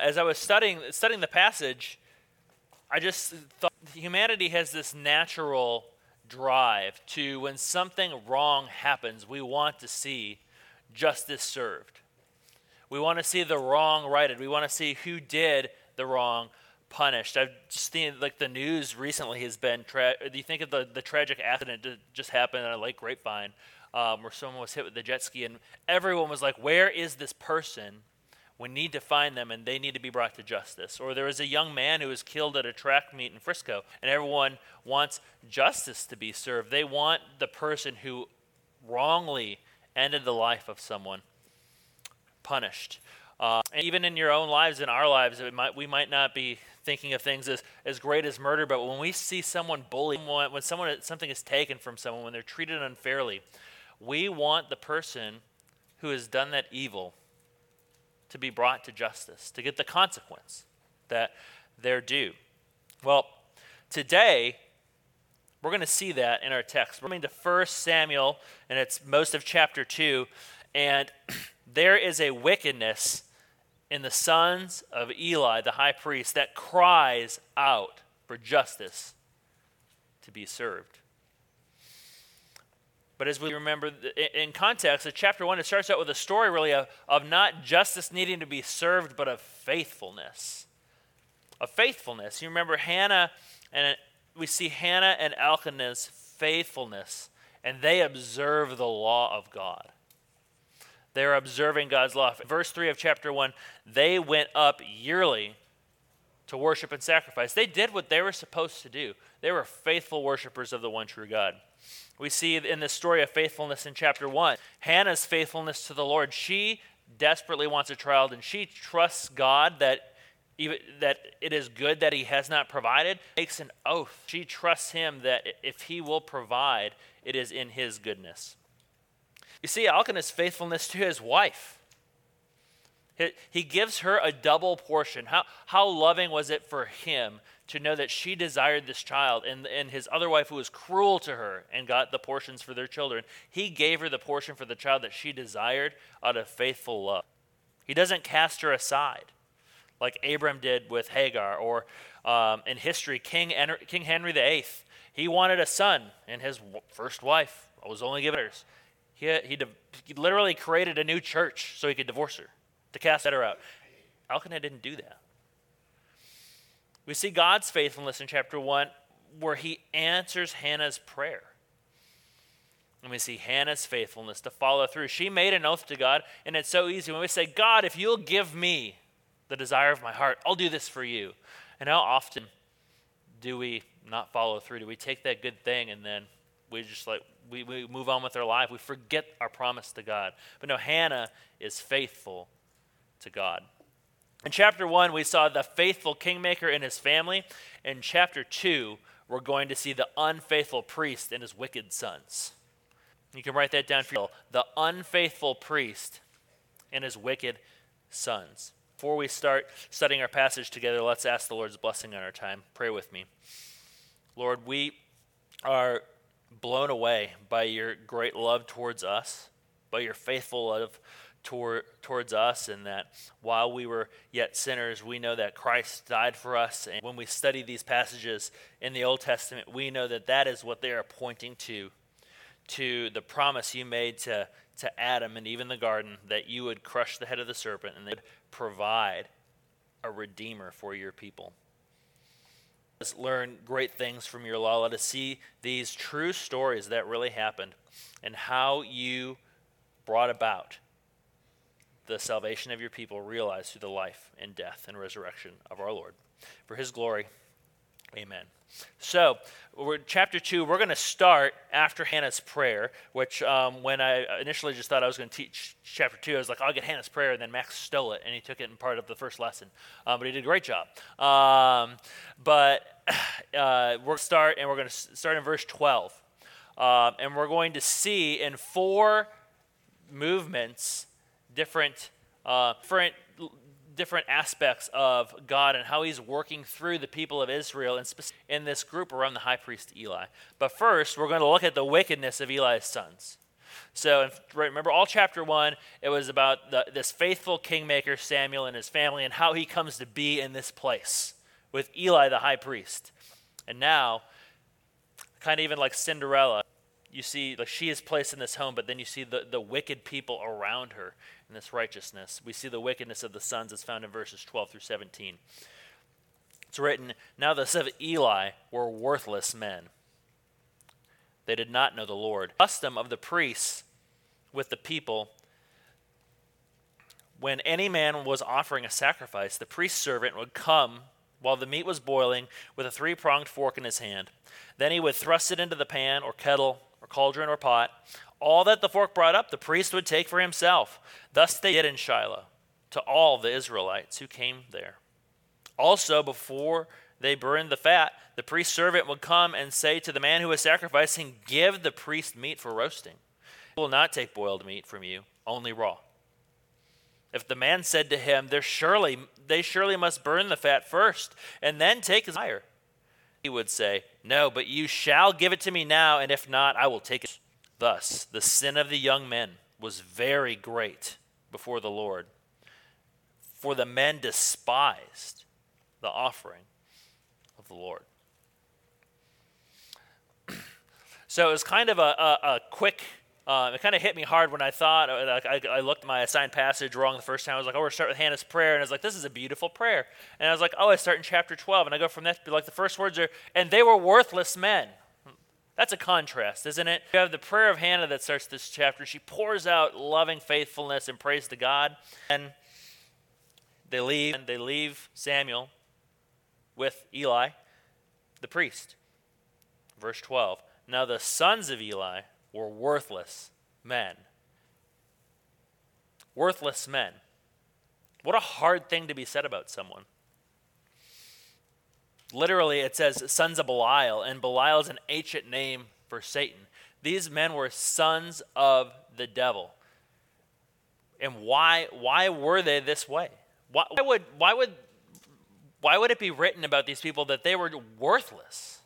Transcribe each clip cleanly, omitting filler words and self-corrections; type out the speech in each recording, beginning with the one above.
as I was studying the passage, I just thought humanity has this natural drive to, when something wrong happens, we want to see justice served. We want to see the wrong righted. We want to see who did the wrong punished. I've just seen, like, the news recently has been, do you think of the tragic accident that just happened at Lake Grapevine, where someone was hit with the jet ski, and everyone was like, where is this person? We need to find them, and they need to be brought to justice. Or there was a young man who was killed at a track meet in Frisco, and everyone wants justice to be served. They want the person who wrongly ended the life of someone punished. And even in your own lives, in our lives, we might not be thinking of things as great as murder, but when we see someone bullied, when something is taken from someone, when they're treated unfairly, we want the person who has done that evil to be brought to justice, to get the consequence that they're due. Well, today, we're going to see that in our text. We're going to 1 Samuel, and it's most of chapter 2, and there is a wickedness in the sons of Eli, the high priest, that cries out for justice to be served. But as we remember, in context, in chapter 1, it starts out with a story really of not justice needing to be served, but of faithfulness. Of faithfulness. You remember Hannah, and we see Hannah and Elkanah's faithfulness, and they observe the law of God. They're observing God's law. Verse 3 of chapter 1, they went up yearly to worship and sacrifice. They did what they were supposed to do. They were faithful worshipers of the one true God. We see in this story of faithfulness in chapter 1, Hannah's faithfulness to the Lord. She desperately wants a child, and she trusts God that it is good that he has not provided. Makes an oath. She trusts him that if he will provide, it is in his goodness. You see Elkanah's faithfulness to his wife. He gives her a double portion. How loving was it for him to know that she desired this child, and his other wife, who was cruel to her and got the portions for their children, he gave her the portion for the child that she desired out of faithful love. He doesn't cast her aside like Abram did with Hagar, or in history, King Henry VIII. He wanted a son, and his first wife was only given hers. He literally created a new church so he could divorce her, to cast her out. Elkanah didn't do that. We see God's faithfulness in chapter 1 where he answers Hannah's prayer. And we see Hannah's faithfulness to follow through. She made an oath to God, and it's so easy. When we say, God, if you'll give me the desire of my heart, I'll do this for you. And how often do we not follow through? Do we take that good thing and then we just we move on with our life? We forget our promise to God. But no, Hannah is faithful to God. In chapter 1, we saw the faithful kingmaker and his family. In chapter 2, we're going to see the unfaithful priest and his wicked sons. You can write that down for you. The unfaithful priest and his wicked sons. Before we start studying our passage together, let's ask the Lord's blessing on our time. Pray with me. Lord, we are blown away by your great love towards us, by your faithful love towards us, and that while we were yet sinners, we know that Christ died for us. And when we study these passages in the Old Testament, we know that that is what they are pointing to the promise you made to Adam and even the garden, that you would crush the head of the serpent and they'd provide a redeemer for your people. Let's learn great things from your law. Let us see these true stories that really happened and how you brought about the salvation of your people realized through the life and death and resurrection of our Lord. For his glory, amen. So, chapter 2, we're going to start after Hannah's prayer, which when I initially just thought I was going to teach chapter 2, I was like, I'll get Hannah's prayer, and then Max stole it, and he took it in part of the first lesson. But he did a great job. We're going to start in verse 12. And we're going to see in 4 movements different aspects of God and how he's working through the people of Israel, and in this group around the high priest Eli. But first, we're going to look at the wickedness of Eli's sons. So remember, all chapter 1, it was about this faithful kingmaker Samuel and his family and how he comes to be in this place with Eli the high priest. And now, kind of even like Cinderella, you see like she is placed in this home, but then you see the wicked people around her in this righteousness. We see the wickedness of the sons as found in verses 12 through 17. It's written, "Now the sons of Eli were worthless men. They did not know the Lord. The custom of the priests with the people, when any man was offering a sacrifice, the priest's servant would come while the meat was boiling with a three-pronged fork in his hand. Then he would thrust it into the pan or kettle or cauldron or pot. All that the fork brought up, the priest would take for himself. Thus they did in Shiloh to all the Israelites who came there. Also, before they burned the fat, the priest's servant would come and say to the man who was sacrificing, 'Give the priest meat for roasting. He will not take boiled meat from you, only raw.' If the man said to him, 'They surely must burn the fat first, and then take his fire,' he would say, 'No, but you shall give it to me now, and if not, I will take it.' Thus, the sin of the young men was very great before the Lord, for the men despised the offering of the Lord." So it was kind of a quick, it kind of hit me hard when I thought, I looked at my assigned passage wrong the first time. I was like, we're start with Hannah's prayer, and I was like, this is a beautiful prayer. And I was like, I start in chapter 12, and I go from that, like the first words are, "And they were worthless men." That's a contrast, isn't it? You have the prayer of Hannah that starts this chapter. She pours out loving faithfulness and praise to God. And they leave Samuel with Eli, the priest. Verse 12, "Now the sons of Eli were worthless men." Worthless men. What a hard thing to be said about someone. Literally, it says sons of Belial, and Belial is an ancient name for Satan. These men were sons of the devil. And why were they this way? Why would it be written about these people that they were worthless?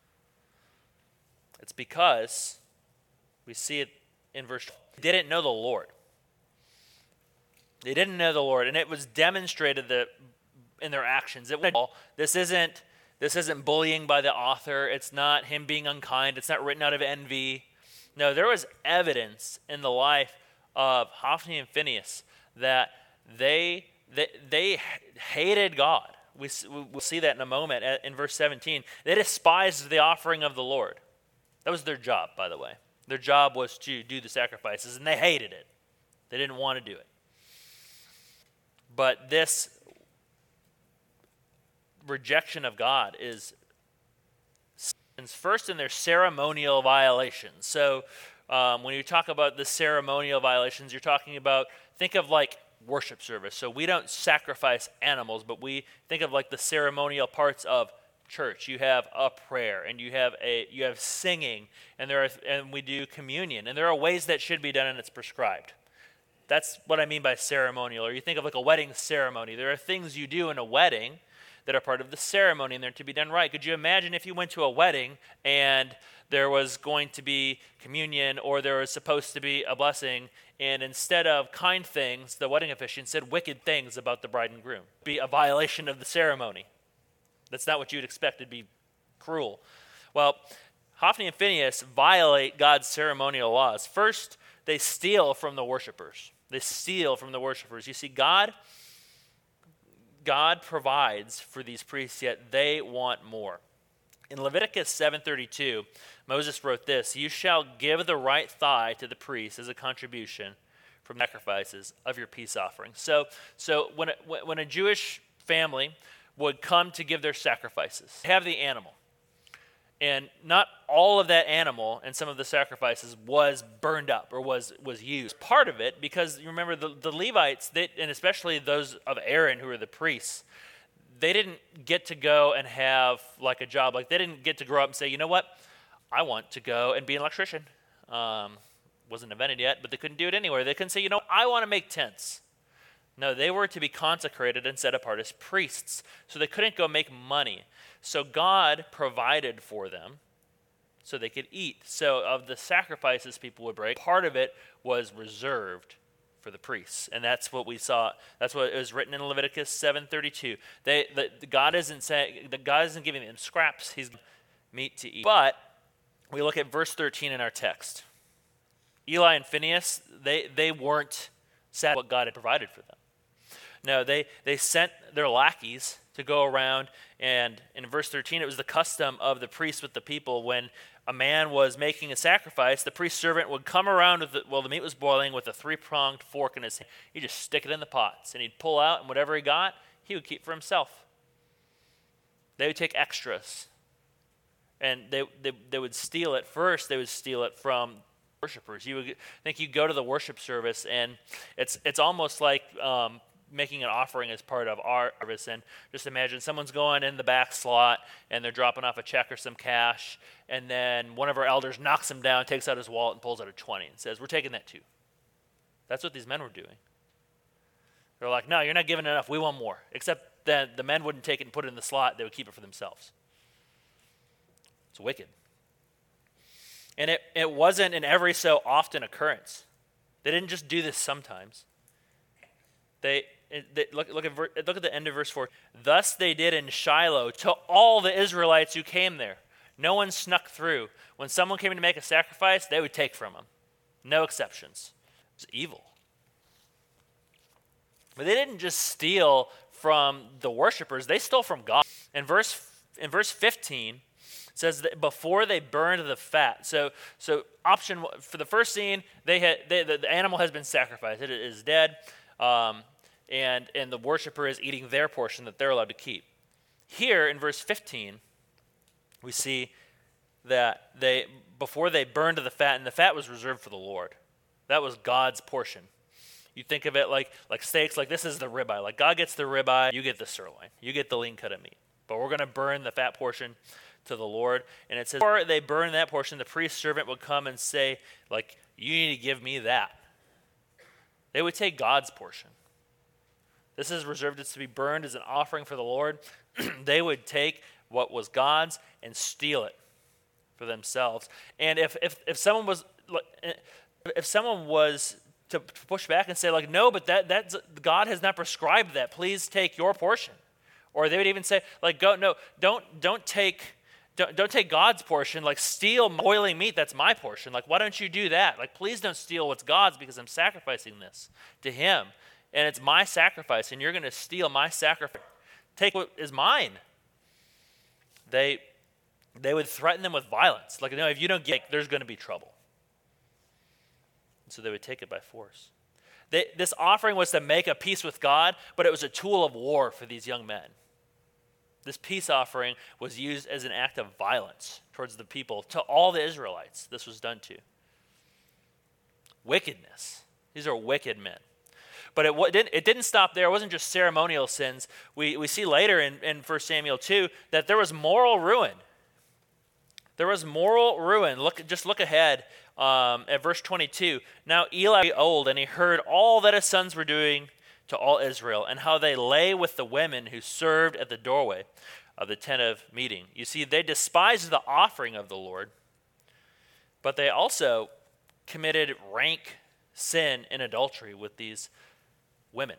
It's because we see it in verse 12. They didn't know the Lord. They didn't know the Lord, and it was demonstrated in their actions. This isn't bullying by the author. It's not him being unkind. It's not written out of envy. No, there was evidence in the life of Hophni and Phinehas that they hated God. We'll see that in a moment in verse 17. They despised the offering of the Lord. That was their job, by the way. Their job was to do the sacrifices, and they hated it. They didn't want to do it. But this rejection of God is first in their ceremonial violations. So when you talk about the ceremonial violations, you're talking about, think of like worship service. So we don't sacrifice animals, but we think of like the ceremonial parts of church. You have a prayer, and you have singing, and we do communion, and there are ways that should be done, and it's prescribed. That's what I mean by ceremonial. Or you think of like a wedding ceremony. There are things you do in a wedding that are part of the ceremony, and they're to be done right. Could you imagine if you went to a wedding and there was going to be communion, or there was supposed to be a blessing, and instead of kind things, the wedding officiant said wicked things about the bride and groom? It'd be a violation of the ceremony. That's not what you'd expect. It'd be cruel. Well, Hophni and Phinehas violate God's ceremonial laws. First, they steal from the worshipers. They steal from the worshipers. You see, God provides for these priests, yet they want more. In Leviticus 7:32, Moses wrote this: "You shall give the right thigh to the priest as a contribution from sacrifices of your peace offerings." So when a Jewish family would come to give their sacrifices, have the animal, and not all of that animal and some of the sacrifices was burned up or was used. Part of it, because you remember the Levites, and especially those of Aaron who were the priests, they didn't get to go and have like a job. Like they didn't get to grow up and say, you know what, I want to go and be an electrician. Wasn't invented yet, but they couldn't do it anywhere. They couldn't say, you know, I want to make tents. No, they were to be consecrated and set apart as priests. So they couldn't go make money. So God provided for them so they could eat. So of the sacrifices people would break, part of it was reserved for the priests. And that's what we saw. That's what is written in Leviticus 7:32. God isn't giving them scraps. He's giving meat to eat. But we look at verse 13 in our text. Eli and Phinehas, they weren't sad what God had provided for them. No, they sent their lackeys to go around, and in verse 13, it was the custom of the priests with the people when a man was making a sacrifice, the priest servant would come around while the meat was boiling with a three-pronged fork in his hand. He'd just stick it in the pots, and he'd pull out, and whatever he got, he would keep for himself. They would take extras, and they would steal it. First, they would steal it from worshipers. You go to the worship service, and it's almost like making an offering as part of our service. And just imagine someone's going in the back slot and they're dropping off a check or some cash, and then one of our elders knocks him down, takes out his wallet, and pulls out a 20 and says, "We're taking that too." That's what these men were doing. They're like, "No, you're not giving enough. We want more." Except that the men wouldn't take it and put it in the slot. They would keep it for themselves. It's wicked. And it wasn't an every so often occurrence. They didn't just do this sometimes. Look at the end of verse 4. Thus they did in Shiloh to all the Israelites who came there. No one snuck through. When someone came to make a sacrifice, they would take from them. No exceptions. It was evil. But they didn't just steal from the worshipers. They stole from God. In verse 15, it says that before they burned the fat. So option for the first scene, the animal has been sacrificed. It is dead. And the worshiper is eating their portion that they're allowed to keep. Here in verse 15, we see that before they burned the fat, and the fat was reserved for the Lord. That was God's portion. You think of it like steaks, like this is the ribeye. Like God gets the ribeye, you get the sirloin. You get the lean cut of meat. But we're going to burn the fat portion to the Lord. And it says, before they burn that portion, the priest servant would come and say, like, "You need to give me that." They would take God's portion. This is reserved to be burned as an offering for the Lord. They would take what was God's and steal it for themselves. And if someone was to push back and say, like, "No, but that's God has not prescribed that. Please take your portion," or they would even say, like, don't take God's portion. Like, steal boiling meat. That's my portion. Like, why don't you do that? Like, please don't steal what's God's because I'm sacrificing this to Him. And it's my sacrifice, and you're going to steal my sacrifice. Take what is mine. They would threaten them with violence. Like, no, if you don't get it, there's going to be trouble. And so they would take it by force. This offering was to make a peace with God, but it was a tool of war for these young men. This peace offering was used as an act of violence towards the people, to all the Israelites. This was done to. Wickedness. These are wicked men. But it didn't stop there. It wasn't just ceremonial sins. We see later in 1 Samuel 2 that there was moral ruin. There was moral ruin. Look ahead at verse 22. Now Eli was old, and he heard all that his sons were doing to all Israel, and how they lay with the women who served at the doorway of the tent of meeting. You see, they despised the offering of the Lord, but they also committed rank sin and adultery with these women.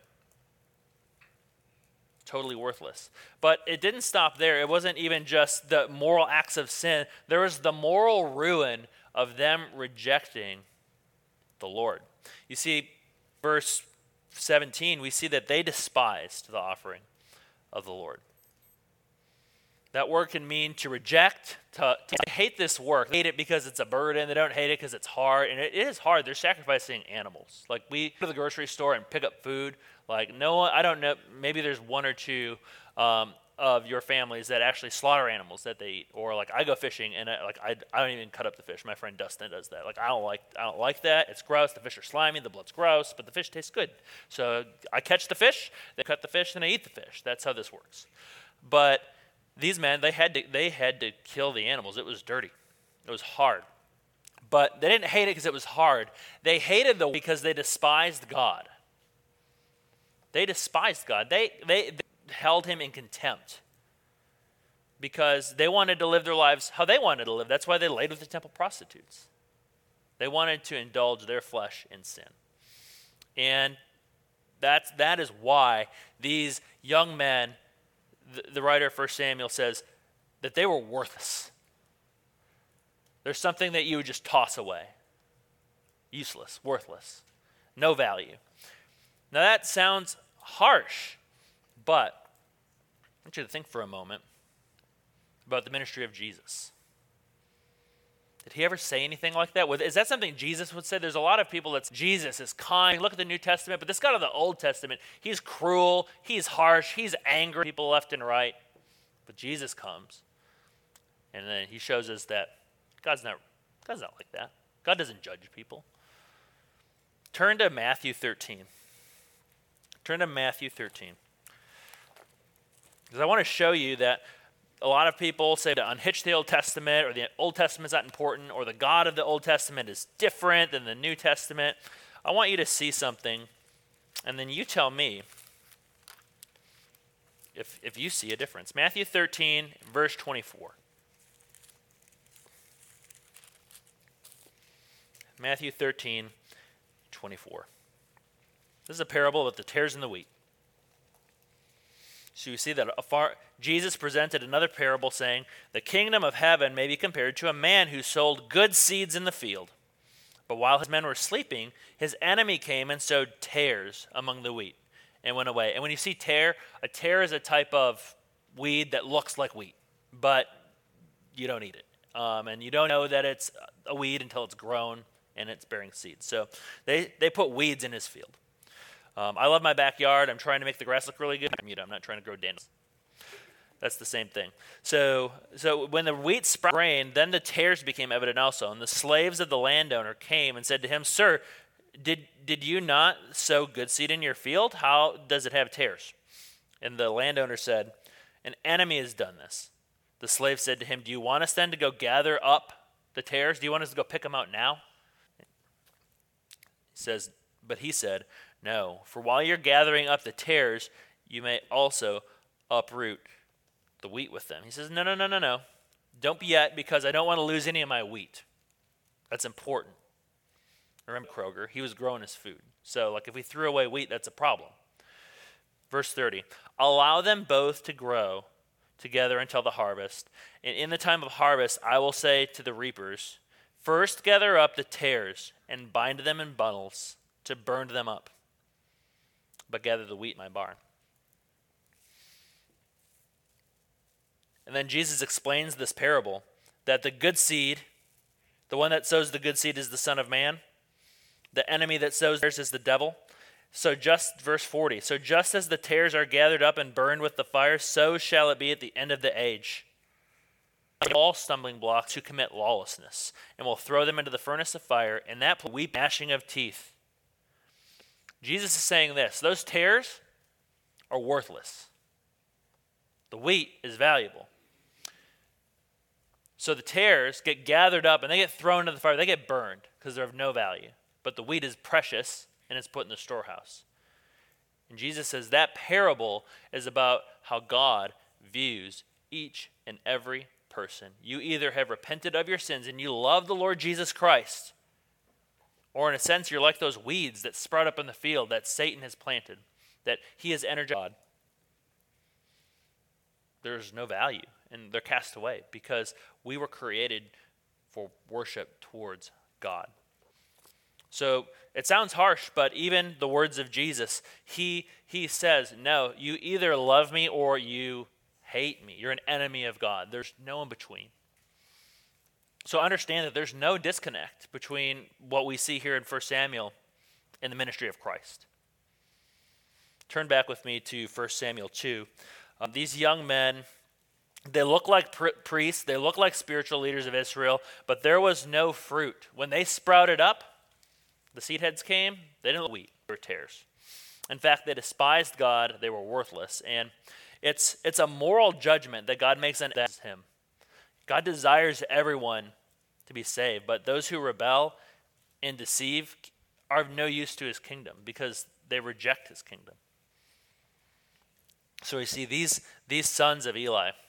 Totally worthless. But it didn't stop there. It wasn't even just the moral acts of sin. There was the moral ruin of them rejecting the Lord. You see, verse 17, we see that they despised the offering of the Lord. That word can mean to reject, to hate this work. They hate it because it's a burden. They don't hate it because it's hard. And it is hard. They're sacrificing animals. Like, we go to the grocery store and pick up food. Like, no one, I don't know, maybe there's one or two of your families that actually slaughter animals that they eat. Or, like, I go fishing and I don't even cut up the fish. My friend Dustin does that. Like, I don't like that. It's gross. The fish are slimy. The blood's gross. But the fish tastes good. So I catch the fish, they cut the fish, and I eat the fish. That's how this works. But these men, they had to kill the animals. It was dirty. It was hard. But they didn't hate it because it was hard. They hated because they despised God. They despised God. They held him in contempt. because they wanted to live their lives how they wanted to live. That's why they laid with the temple prostitutes. They wanted to indulge their flesh in sin. And that is why these young men, the writer of 1 Samuel says, that they were worthless. There's something that you would just toss away. Useless, worthless, no value. Now that sounds harsh, but I want you to think for a moment about the ministry of Jesus. Did he ever say anything like that? Is that something Jesus would say? There's a lot of people that Jesus is kind. Look at the New Testament, but this God of the Old Testament, he's cruel, he's harsh, he's angry, people left and right. But Jesus comes, and then he shows us that God's not like that. God doesn't judge people. Turn to Matthew 13. Turn to Matthew 13. Because I want to show you that a lot of people say to unhitch the Old Testament, or the Old Testament's not important, or the God of the Old Testament is different than the New Testament. I want you to see something, and then you tell me if you see a difference. Matthew 13, verse 24. Matthew 13, 24. This is a parable about the tares and the wheat. So you see that Jesus presented another parable saying, the kingdom of heaven may be compared to a man who sold good seeds in the field. But while his men were sleeping, his enemy came and sowed tares among the wheat and went away. And when you see a tare is a type of weed that looks like wheat, but you don't eat it. And you don't know that it's a weed until it's grown and it's bearing seeds. So they put weeds in his field. I love my backyard. I'm trying to make the grass look really good. I'm not trying to grow dandelions. That's the same thing. So when the wheat sprouted grain, then the tares became evident also. And the slaves of the landowner came and said to him, Sir, did you not sow good seed in your field? How does it have tares? And the landowner said, An enemy has done this. The slave said to him, Do you want us then to go gather up the tares? Do you want us to go pick them out now? But he said, No, for while you're gathering up the tares, you may also uproot the wheat with them. He says, No. Don't be yet, because I don't want to lose any of my wheat. That's important. Remember Kroger, he was growing his food. So if we threw away wheat, that's a problem. Verse 30, allow them both to grow together until the harvest. And in the time of harvest, I will say to the reapers, First gather up the tares and bind them in bundles to burn them up, but gather the wheat in my barn. And then Jesus explains this parable, that the good seed, the one that sows the good seed is the Son of Man. The enemy that sows tares is the devil. Verse 40, so just as the tares are gathered up and burned with the fire, so shall it be at the end of the age. All stumbling blocks who commit lawlessness, and will throw them into the furnace of fire, and that will weep gnashing of teeth. Jesus is saying this, those tares are worthless. The wheat is valuable. So the tares get gathered up and they get thrown into the fire. They get burned because they're of no value. But the wheat is precious and it's put in the storehouse. And Jesus says that parable is about how God views each and every person. You either have repented of your sins and you love the Lord Jesus Christ, or in a sense you're like those weeds that sprout up in the field that Satan has planted, that he has energized God. There's no value, and they're cast away because we were created for worship towards God. So it sounds harsh, but even the words of Jesus, he says, no, you either love me or you hate me. You're an enemy of God. There's no in between. So understand that there's no disconnect between what we see here in 1 Samuel and the ministry of Christ. Turn back with me to 1 Samuel 2. These young men, they look like priests, they look like spiritual leaders of Israel, but there was no fruit. When they sprouted up, the seed heads came, they didn't look wheat, they were tares. In fact, they despised God, they were worthless. And it's a moral judgment that God makes on him. God desires everyone to be saved, but those who rebel and deceive are of no use to his kingdom because they reject his kingdom. So we see these sons of Eli,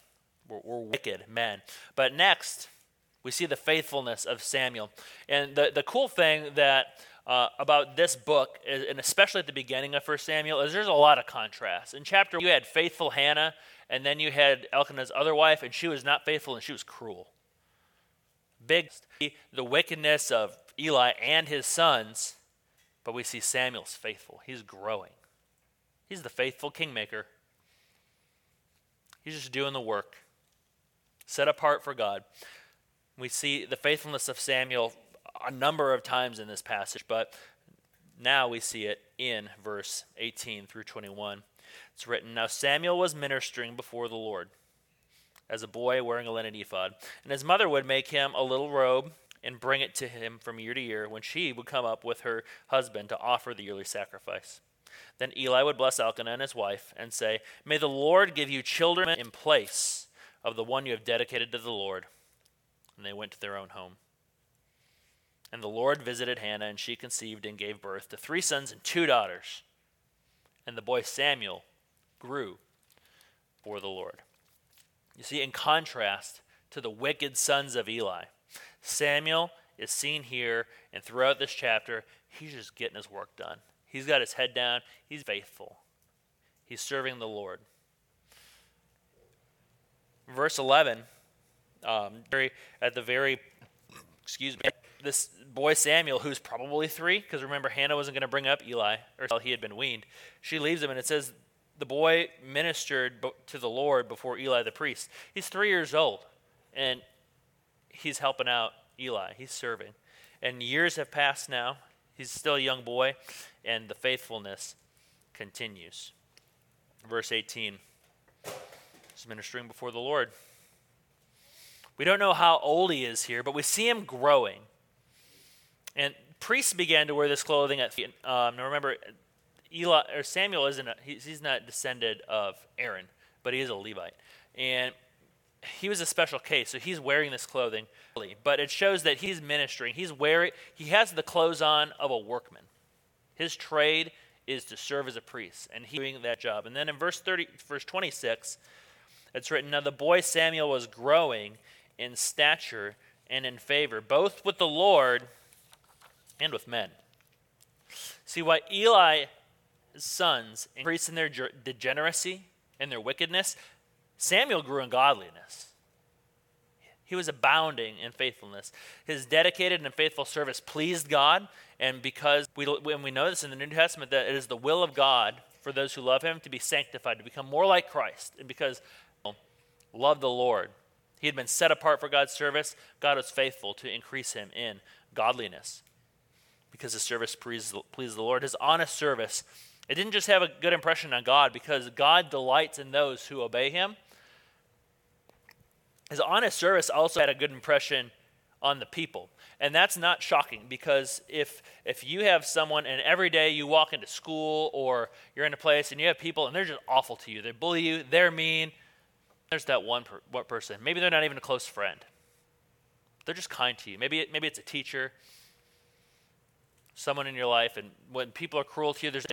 We're wicked men. But next, we see the faithfulness of Samuel. And the cool thing that about this book, and especially at the beginning of 1 Samuel, is there's a lot of contrast. In chapter 1, you had faithful Hannah, and then you had Elkanah's other wife, and she was not faithful, and she was cruel. Big, the wickedness of Eli and his sons, but we see Samuel's faithful. He's growing. He's the faithful kingmaker. He's just doing the work, set apart for God. We see the faithfulness of Samuel a number of times in this passage, but now we see it in verse 18 through 21. It's written, "Now Samuel was ministering before the Lord as a boy wearing a linen ephod, and his mother would make him a little robe and bring it to him from year to year when she would come up with her husband to offer the yearly sacrifice. Then Eli would bless Elkanah and his wife and say, 'May the Lord give you children in place of the one you have dedicated to the Lord.' And they went to their own home. And the Lord visited Hannah, and she conceived and gave birth to 3 sons and 2 daughters. And the boy Samuel grew for the Lord." You see, in contrast to the wicked sons of Eli, Samuel is seen here, and throughout this chapter, he's just getting his work done. He's got his head down. He's faithful. He's serving the Lord. Verse 11, this boy Samuel, who's probably 3, because remember, Hannah wasn't going to bring up Eli until he had been weaned. She leaves him, and it says the boy ministered to the Lord before Eli the priest. He's 3 years old, and he's helping out Eli. He's serving. And years have passed now. He's still a young boy, and the faithfulness continues. Verse 18, he's ministering before the Lord. We don't know how old he is here, but we see him growing. And priests began to wear this clothing at now remember, Samuel he's not descended of Aaron, but he is a Levite. And he was a special case, so he's wearing this clothing. But it shows that he's ministering. He has the clothes on of a workman. His trade is to serve as a priest, and he's doing that job. And then in verse 26, it's written, "Now the boy Samuel was growing in stature and in favor, both with the Lord and with men." See, why Eli's sons increased in their degeneracy and their wickedness, Samuel grew in godliness. He was abounding in faithfulness. His dedicated and faithful service pleased God, and because we know this in the New Testament, that it is the will of God for those who love him to be sanctified, to become more like Christ. And because loved the Lord, he had been set apart for God's service, God was faithful to increase him in godliness. Because his service pleased the Lord. His honest service, it didn't just have a good impression on God, because God delights in those who obey him. His honest service also had a good impression on the people. And that's not shocking, because if you have someone and every day you walk into school or you're in a place and you have people and they're just awful to you, they bully you, they're mean, there's that one person. Maybe they're not even a close friend. They're just kind to you. Maybe it's a teacher, someone in your life, and when people are cruel to you,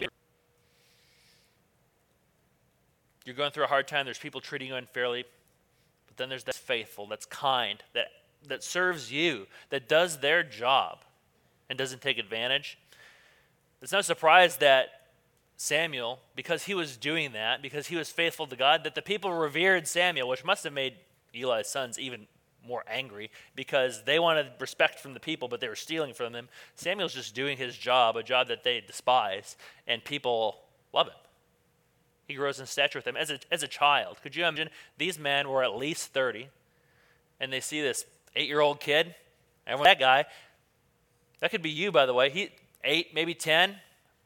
you're going through a hard time, there's people treating you unfairly. But then there's that faithful, that's kind, that serves you, that does their job and doesn't take advantage. It's no surprise that Samuel, because he was doing that, because he was faithful to God, that the people revered Samuel, which must have made Eli's sons even more angry, because they wanted respect from the people, but they were stealing from them. Samuel's just doing his job, a job that they despise, and people love him. He grows in stature with them as a child. Could you imagine? These men were at least 30, and they see this 8-year-old kid. Everyone, that guy, that could be you, by the way. He 8, maybe 10,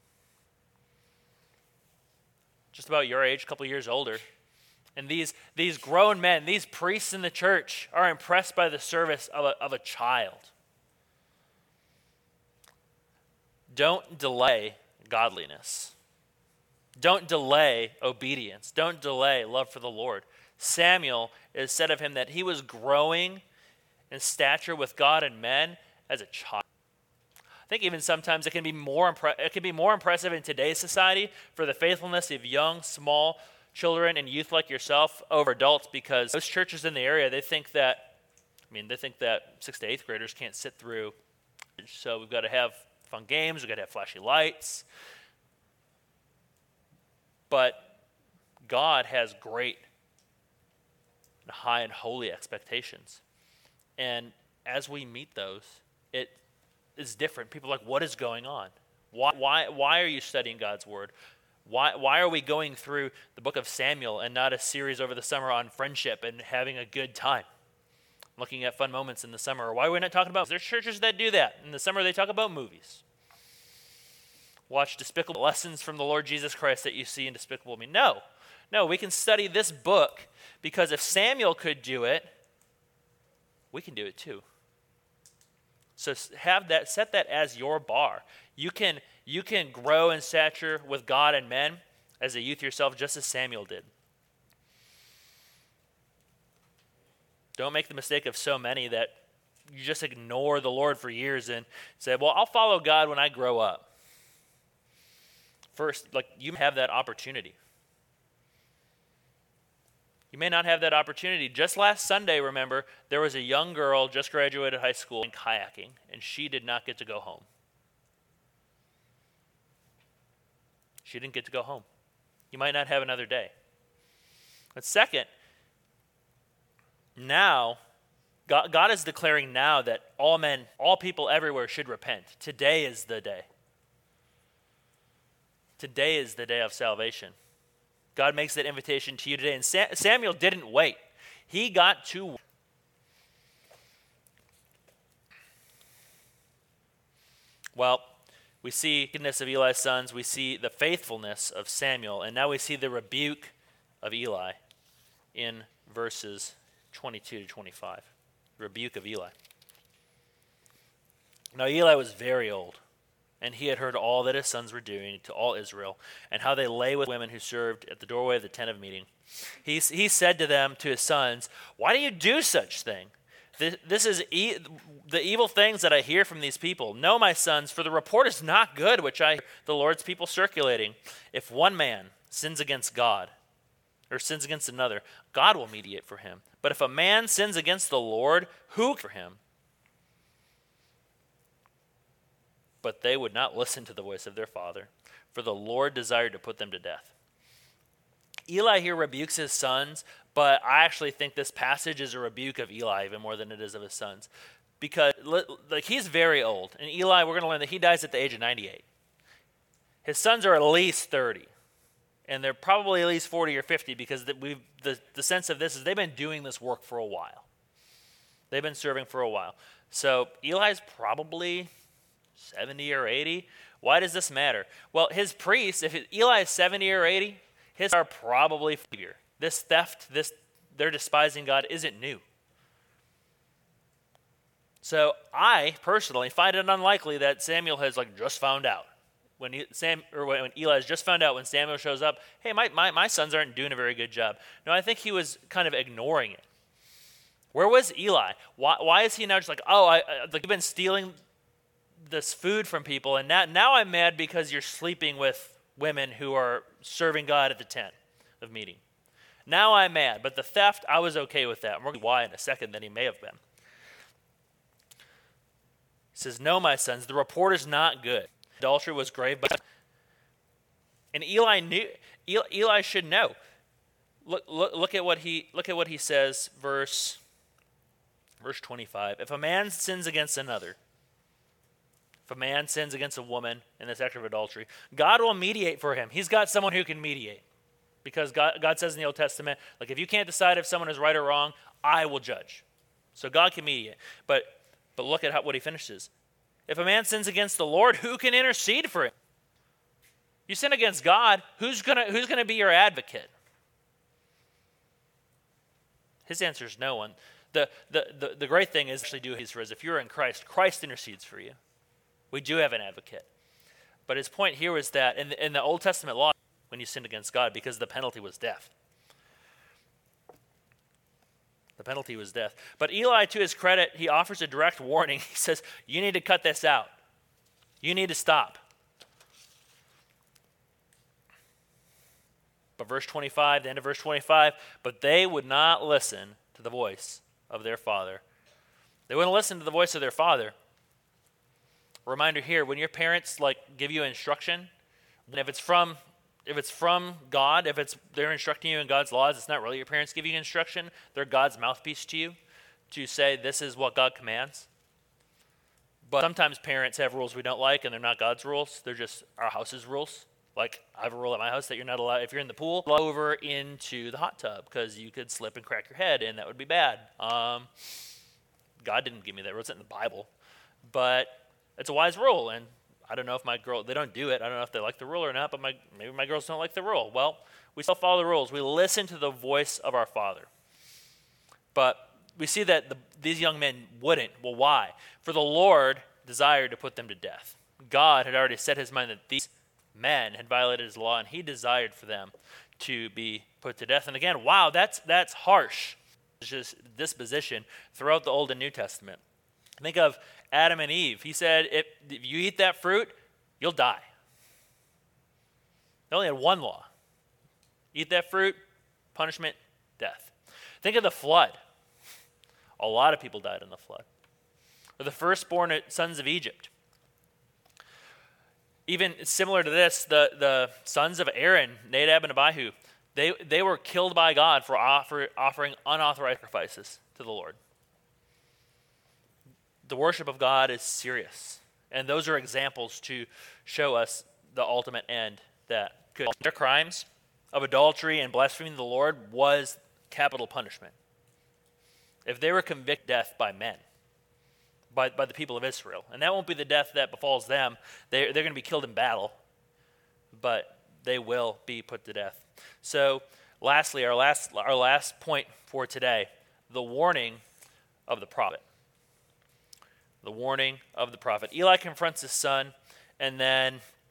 just about your age, a couple years older. And these grown men, these priests in the church, are impressed by the service of a child. Don't delay godliness. Don't delay obedience. Don't delay love for the Lord. Samuel, it is said of him that he was growing in stature with God and men as a child. I think even sometimes it can be more impressive in today's society for the faithfulness of young, small children and youth like yourself over adults, because most churches in the area, they think that 6th to 8th graders can't sit through. So we've got to have fun games, we've got to have flashy lights. But God has great, high, and holy expectations. And as we meet those, it is different. People are like, what is going on? Why are you studying God's word? Why are we going through the book of Samuel and not a series over the summer on friendship and having a good time? Looking at fun moments in the summer. Or why are we not talking about, there's churches that do that. In the summer they talk about movies. Watch despicable lessons from the Lord Jesus Christ that you see in Despicable Me. No, we can study this book because if Samuel could do it, we can do it too. So set that as your bar. You can grow in stature with God and men as a youth yourself, just as Samuel did. Don't make the mistake of so many that you just ignore the Lord for years and say, well, I'll follow God when I grow up. First, you have that opportunity. You may not have that opportunity. Just last Sunday, remember, there was a young girl just graduated high school in kayaking, and she did not get to go home. She didn't get to go home. You might not have another day. But second, now, God is declaring now that all men, all people everywhere should repent. Today is the day. Today is the day of salvation. God makes that invitation to you today. And Samuel didn't wait. He got to. Well, we see the goodness of Eli's sons. We see the faithfulness of Samuel. And now we see the rebuke of Eli in verses 22 to 25. Rebuke of Eli. Now Eli was very old, and he had heard all that his sons were doing to all Israel, and how they lay with women who served at the doorway of the tent of meeting. He said to them, to his sons, why do you do such thing? This is the evil things that I hear from these people. No, my sons, for the report is not good, which I hear the Lord's people circulating. If one man sins against God, or sins against another, God will mediate for him. But if a man sins against the Lord, who for him? But they would not listen to the voice of their father, for the Lord desired to put them to death. Eli here rebukes his sons, but I actually think this passage is a rebuke of Eli even more than it is of his sons. Because he's very old, and Eli, we're going to learn that he dies at the age of 98. His sons are at least 30. And they're probably at least 40 or 50 because the sense of this is they've been doing this work for a while. They've been serving for a while. So Eli's probably 70 or 80. Why does this matter? Well, his priests, if Eli is 70 or 80, his are probably familiar. This theft, they're despising God isn't new. So I personally find it unlikely that Samuel has just found out. When Eli's just found out when Samuel shows up, hey, my sons aren't doing a very good job. No, I think he was kind of ignoring it. Where was Eli? Why is he now just you've been stealing this food from people, and now I'm mad because you're sleeping with women who are serving God at the tent of meeting. Now I'm mad, but the theft, I was okay with that. And we're going to why in a second that he may have been. He says, no, my sons, the report is not good. Adultery was grave, and Eli should know. Look at what he says, verse 25. If a man sins against another, if a man sins against a woman in this act of adultery, God will mediate for him. He's got someone who can mediate, because God says in the Old Testament, if you can't decide if someone is right or wrong, I will judge. So God can mediate. But look at what he finishes. If a man sins against the Lord, who can intercede for him? You sin against God, who's gonna be your advocate? His answer is no one. The great thing is actually if you're in Christ, Christ intercedes for you. We do have an advocate. But his point here was that in the Old Testament law, when you sinned against God, because the penalty was death. The penalty was death. But Eli, to his credit, he offers a direct warning. He says, you need to cut this out. You need to stop. But verse 25, the end of verse 25, but they would not listen to the voice of their father. They wouldn't listen to the voice of their father. Reminder here, when your parents give you instruction, and if it's from God, if they're instructing you in God's laws, it's not really your parents giving you instruction. They're God's mouthpiece to you to say this is what God commands. But sometimes parents have rules we don't like, and they're not God's rules. They're just our house's rules. Like, I have a rule at my house that you're not allowed, if you're in the pool, go over into the hot tub because you could slip and crack your head, and that would be bad. God didn't give me that rule. It's in the Bible. But it's a wise rule, and I don't know if my girl, they don't do it. I don't know if they like the rule or not, but maybe my girls don't like the rule. Well, we still follow the rules. We listen to the voice of our Father. But we see that these young men wouldn't. Well, why? For the Lord desired to put them to death. God had already set his mind that these men had violated his law, and he desired for them to be put to death. And again, wow, that's harsh. It's just disposition throughout the Old and New Testament. Think of Adam and Eve. He said, if you eat that fruit, you'll die. They only had one law. Eat that fruit, punishment, death. Think of the flood. A lot of people died in the flood. Or the firstborn sons of Egypt. Even similar to this, the sons of Aaron, Nadab and Abihu, they were killed by God for offering unauthorized sacrifices to the Lord. The worship of God is serious. And those are examples to show us the ultimate end that could. Their crimes of adultery and blaspheming the Lord was capital punishment. If they were convicted death by men, by the people of Israel, and that won't be the death that befalls them, they're going to be killed in battle, but they will be put to death. So lastly, our last point for today, the warning of the prophet. The warning of the prophet. Eli confronts his son, and then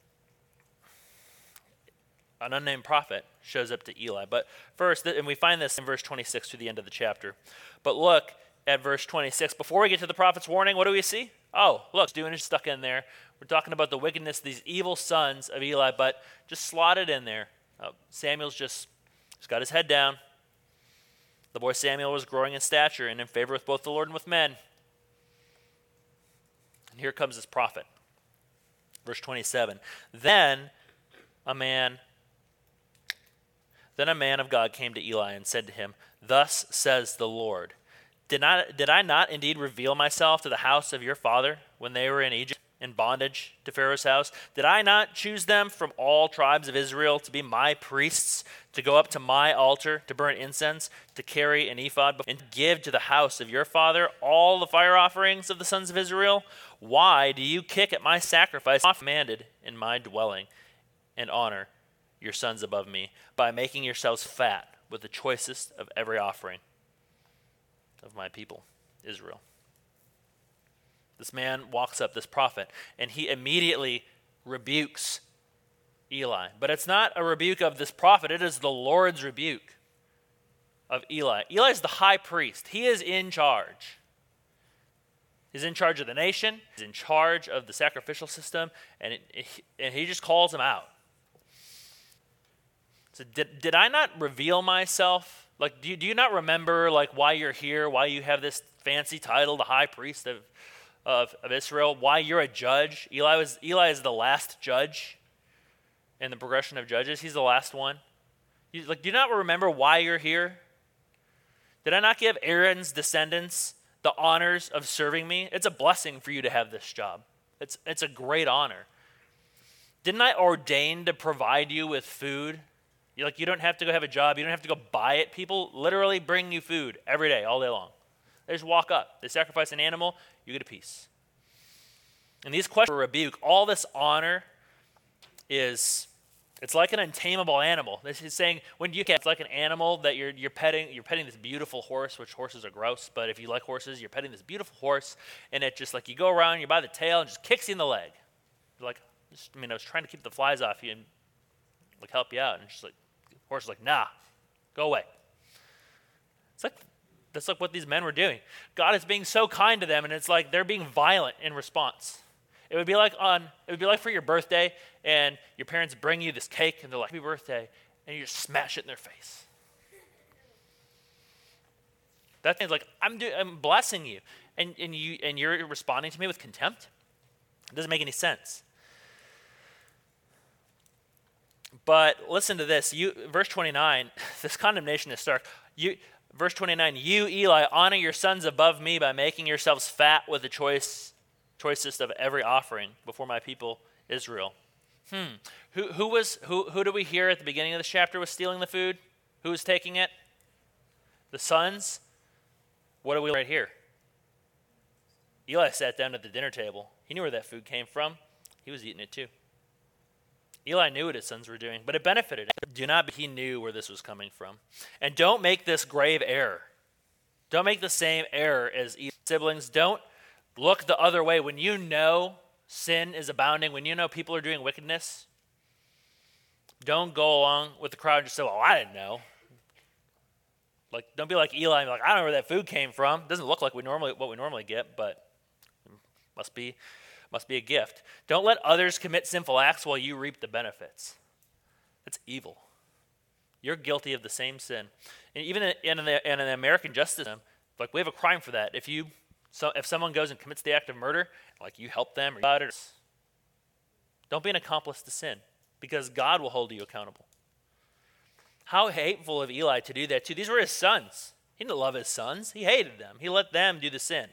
an unnamed prophet shows up to Eli. But first, and we find this in verse 26 to the end of the chapter. But look at verse 26. Before we get to the prophet's warning, what do we see? Oh, look, Stephen is stuck in there. We're talking about the wickedness of these evil sons of Eli, but just slotted in there. Samuel's just got his head down. The boy Samuel was growing in stature and in favor with both the Lord and with men. And here comes this prophet. Verse 27. Then a man of God came to Eli and said to him, "Thus says the Lord, did I not indeed reveal myself to the house of your father when they were in Egypt, in bondage to Pharaoh's house? Did I not choose them from all tribes of Israel to be my priests, to go up to my altar, to burn incense, to carry an ephod, and give to the house of your father all the fire offerings of the sons of Israel? Why do you kick at my sacrifice commanded in my dwelling, and honor your sons above me, by making yourselves fat with the choicest of every offering of my people, Israel?" This man walks up, this prophet, and he immediately rebukes Eli. But it's not a rebuke of this prophet, it is the Lord's rebuke of Eli. Eli is the high priest. He is in charge. He's in charge of the nation. He's in charge of the sacrificial system, and he just calls him out. So did I not reveal myself? Like, do you not remember why you're here, why you have this fancy title, the high priest of Israel, why you're a judge? Eli is the last judge in the progression of judges. He's the last one. Do you not remember why you're here? Did I not give Aaron's descendants the honors of serving me? It's a blessing for you to have this job. It's a great honor. Didn't I ordain to provide you with food? You don't have to go have a job. You don't have to go buy it. People literally bring you food every day, all day long. They just walk up. They sacrifice an animal. You get a piece. And these questions are a rebuke. All this honor it's like an untamable animal. This is saying it's like an animal that you're petting. You're petting this beautiful horse, which horses are gross. But if you like horses, you're petting this beautiful horse, and it just you go around, you by the tail, and just kicks you in the leg. You're I was trying to keep the flies off you and help you out, and just horse is nah, go away. That's what these men were doing. God is being so kind to them, and it's they're being violent in response. It would be like for your birthday, and your parents bring you this cake, and they're like, "Happy birthday," and you just smash it in their face. That thing's like, I'm blessing you, and you're responding to me with contempt. It doesn't make any sense. But listen to this. Verse 29, this condemnation is stark. Verse 29, you, Eli, honor your sons above me by making yourselves fat with the choicest of every offering before my people Israel. Who do we hear at the beginning of this chapter was stealing the food? Who was taking it? The sons. What do we right here? Eli sat down at the dinner table. He knew where that food came from. He was eating it too. Eli knew what his sons were doing, but it benefited him. He knew where this was coming from. And don't make this grave error. Don't make the same error as Eli's siblings. Don't look the other way. When you know sin is abounding, when you know people are doing wickedness, don't go along with the crowd and just say, well, I didn't know. Like, don't be like Eli and be like, I don't know where that food came from. It doesn't look like what we normally get, but must be a gift. Don't let others commit sinful acts while you reap the benefits. That's evil. You're guilty of the same sin. And even in the American justice system, like, we have a crime for that. If someone goes and commits the act of murder, like, you help them, or don't be an accomplice to sin, because God will hold you accountable. How hateful of Eli to do that too. These were his sons. He didn't love his sons. He hated them. He let them do the sin.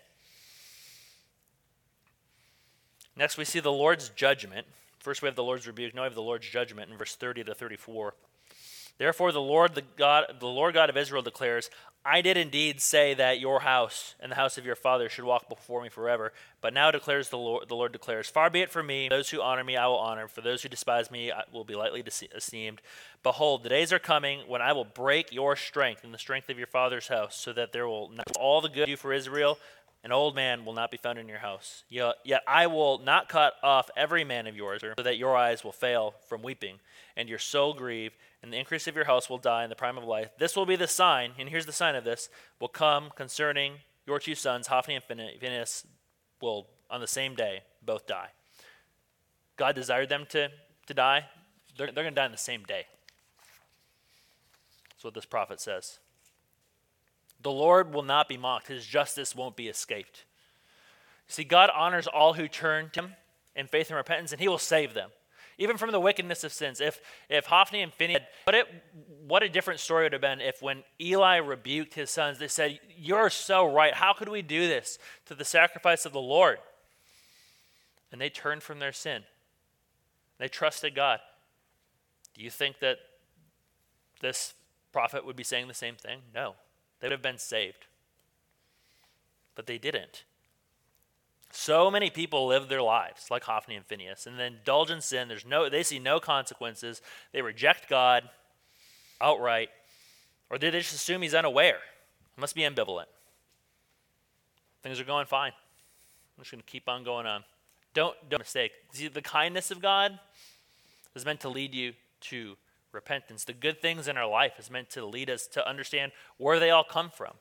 Next, we see the Lord's judgment. First, we have the Lord's rebuke. Now we have the Lord's judgment in verse 30 to 34. Therefore, the Lord God of Israel declares, I did indeed say that your house and the house of your father should walk before me forever. But now declares the Lord declares, far be it from me, those who honor me I will honor, for those who despise me I will be lightly esteemed. Behold, the days are coming when I will break your strength and the strength of your father's house, so that there will not all the good you for Israel, an old man will not be found in your house. Yet I will not cut off every man of yours, so that your eyes will fail from weeping, and your soul grieve, and the increase of your house will die in the prime of life. This will be the sign, and here's the sign of this, will come concerning your two sons, Hophni and Phinehas, will on the same day both die. God desired them to die. They're going to die on the same day. That's what this prophet says. The Lord will not be mocked. His justice won't be escaped. See, God honors all who turn to him in faith and repentance, and he will save them, even from the wickedness of sins. If Hophni and Phinehas, what a different story would have been if when Eli rebuked his sons, they said, you're so right. How could we do this to the sacrifice of the Lord? And they turned from their sin. They trusted God. Do you think that this prophet would be saying the same thing? No. They would have been saved. But they didn't. So many people live their lives like Hophni and Phinehas and then indulge in sin. They see no consequences. They reject God outright. Or they just assume he's unaware. He must be ambivalent. Things are going fine. I'm just going to keep on going on. Don't mistake. See, the kindness of God is meant to lead you to repentance. The good things in our life is meant to lead us to understand where they all come from.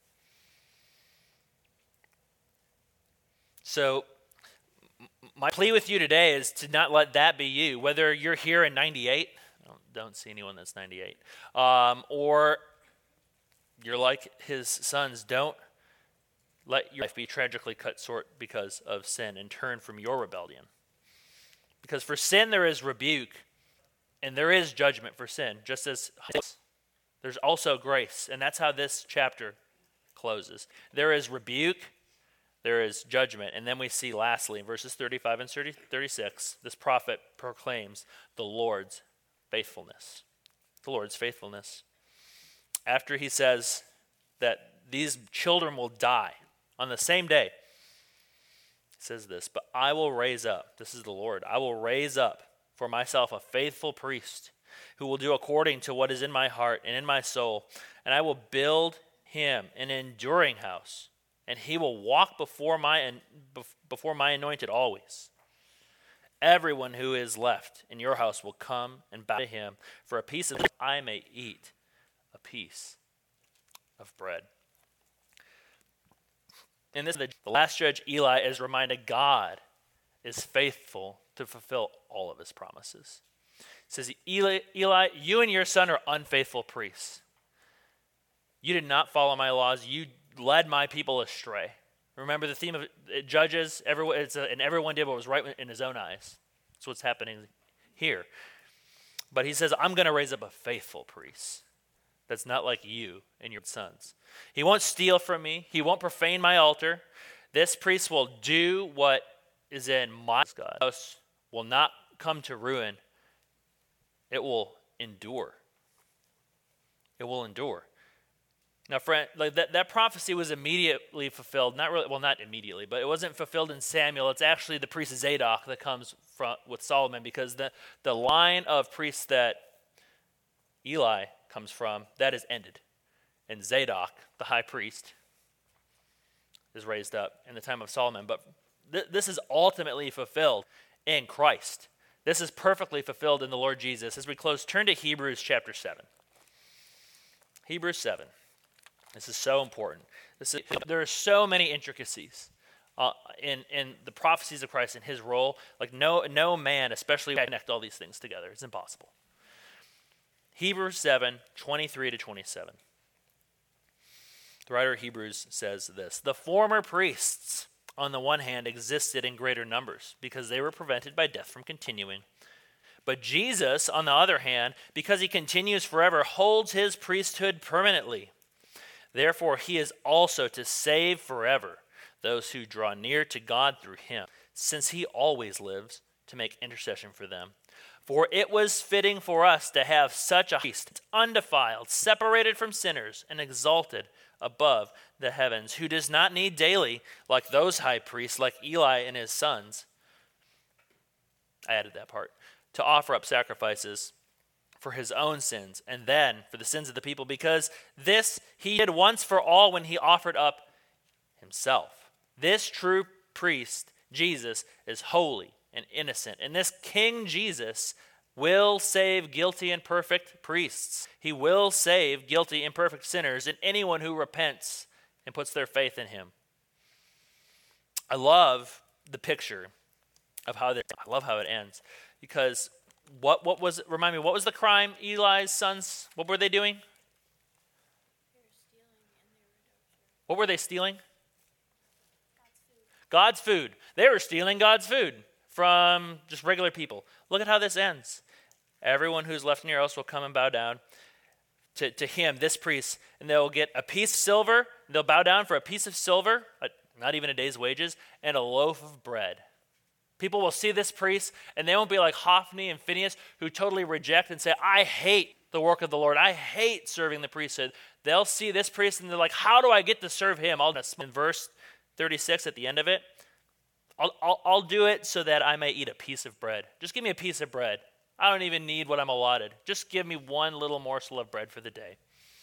So my plea with you today is to not let that be you. Whether you're here in 98, I don't see anyone that's 98, or you're like his sons, don't let your life be tragically cut short because of sin and turn from your rebellion. Because for sin there is rebuke, and there is judgment for sin, just as there's also grace. And that's how this chapter closes. There is rebuke, there is judgment. And then we see lastly, in verses 35 and 36, this prophet proclaims the Lord's faithfulness. The Lord's faithfulness. After he says that these children will die on the same day, he says this, but I will raise up, this is the Lord, I will raise up for myself a faithful priest who will do according to what is in my heart and in my soul. And I will build him an enduring house, and he will walk before my anointed always. Everyone who is left in your house will come and bow to him. For a piece of I may eat a piece of bread. In this, the last judge Eli is reminded God is faithful to fulfill all of his promises. says, Eli, you and your son are unfaithful priests. You did not follow my laws. You led my people astray. Remember the theme of Judges, and everyone did what was right in his own eyes. That's what's happening here. But he says, I'm going to raise up a faithful priest that's not like you and your sons. He won't steal from me. He won't profane my altar. This priest will do what is in my house, will not come to ruin. It will endure. It will endure. Now, friend, like that prophecy was immediately fulfilled. Not immediately, but it wasn't fulfilled in Samuel. It's actually the priest Zadok that comes with Solomon, because the line of priests that Eli comes from, that is ended. And Zadok, the high priest, is raised up in the time of Solomon. But this is ultimately fulfilled in Christ. This is perfectly fulfilled in the Lord Jesus. As we close, turn to Hebrews chapter 7. Hebrews 7. This is so important. There are so many intricacies in the prophecies of Christ and his role. Like no man, especially, can connect all these things together. It's impossible. Hebrews 7, 23 to 27. The writer of Hebrews says this: the former priests, on the one hand, existed in greater numbers because they were prevented by death from continuing. But Jesus, on the other hand, because he continues forever, holds his priesthood permanently. Therefore, he is also to save forever those who draw near to God through him, since he always lives to make intercession for them. For it was fitting for us to have such a priest, undefiled, separated from sinners, and exalted above the heavens, who does not need daily, like those high priests, like Eli and his sons. I added that part. To offer up sacrifices for his own sins, and then for the sins of the people, because this he did once for all when he offered up himself. This true priest, Jesus, is holy and innocent, and this King Jesus will save guilty and perfect priests. He will save guilty and perfect sinners and anyone who repents and puts their faith in him. I love the picture of I love how it ends, because what was, remind me, what was the crime Eli's sons, what were they doing? What were they stealing? God's food. They were stealing God's food from just regular people. Look at how this ends. Everyone who's left near us will come and bow down to him, this priest, and they'll get a piece of silver. They'll bow down for a piece of silver, not even a day's wages, and a loaf of bread. People will see this priest, and they won't be like Hophni and Phinehas, who totally reject and say, I hate the work of the Lord. I hate serving the priesthood. They'll see this priest, and they're like, how do I get to serve him? In verse 36 at the end of it, I'll do it so that I may eat a piece of bread. Just give me a piece of bread. I don't even need what I'm allotted. Just give me one little morsel of bread for the day.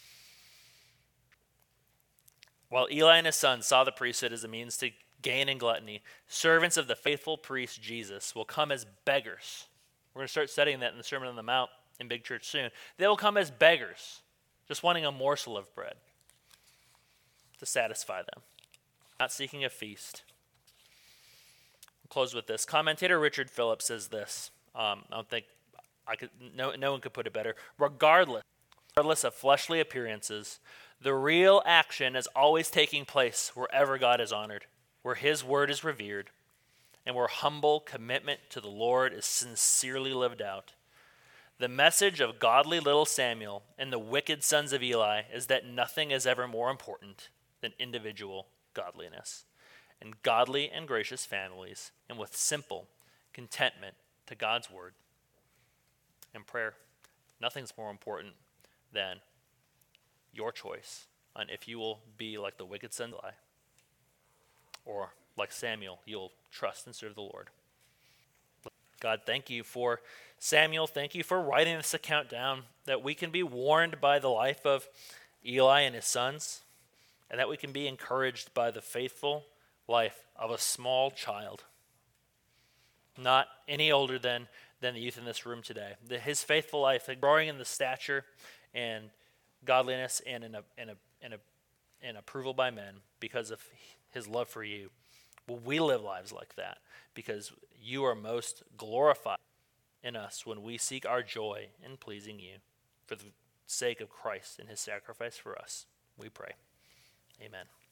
While Eli and his sons saw the priesthood as a means to gain in gluttony, servants of the faithful priest Jesus will come as beggars. We're going to start studying that in the Sermon on the Mount in Big Church soon. They will come as beggars, just wanting a morsel of bread to satisfy them, not seeking a feast. I'll close with this. Commentator Richard Phillips says this. I don't think no one could put it better. Regardless of fleshly appearances, the real action is always taking place wherever God is honored, where his word is revered, and where humble commitment to the Lord is sincerely lived out. The message of godly little Samuel and the wicked sons of Eli is that nothing is ever more important than individual godliness, and godly and gracious families, and with simple contentment to God's word and prayer. Nothing's more important than your choice on if you will be like the wicked son of Eli, or like Samuel, you'll trust and serve the Lord. God, thank you for Samuel. Thank you for writing this account down, that we can be warned by the life of Eli and his sons, and that we can be encouraged by the faithful life of a small child, not any older than the youth in this room today. His faithful life, growing in the stature and godliness and in approval by men because of his love for you. Will we live lives like that? Because you are most glorified in us when we seek our joy in pleasing you for the sake of Christ and his sacrifice for us. We pray. Amen.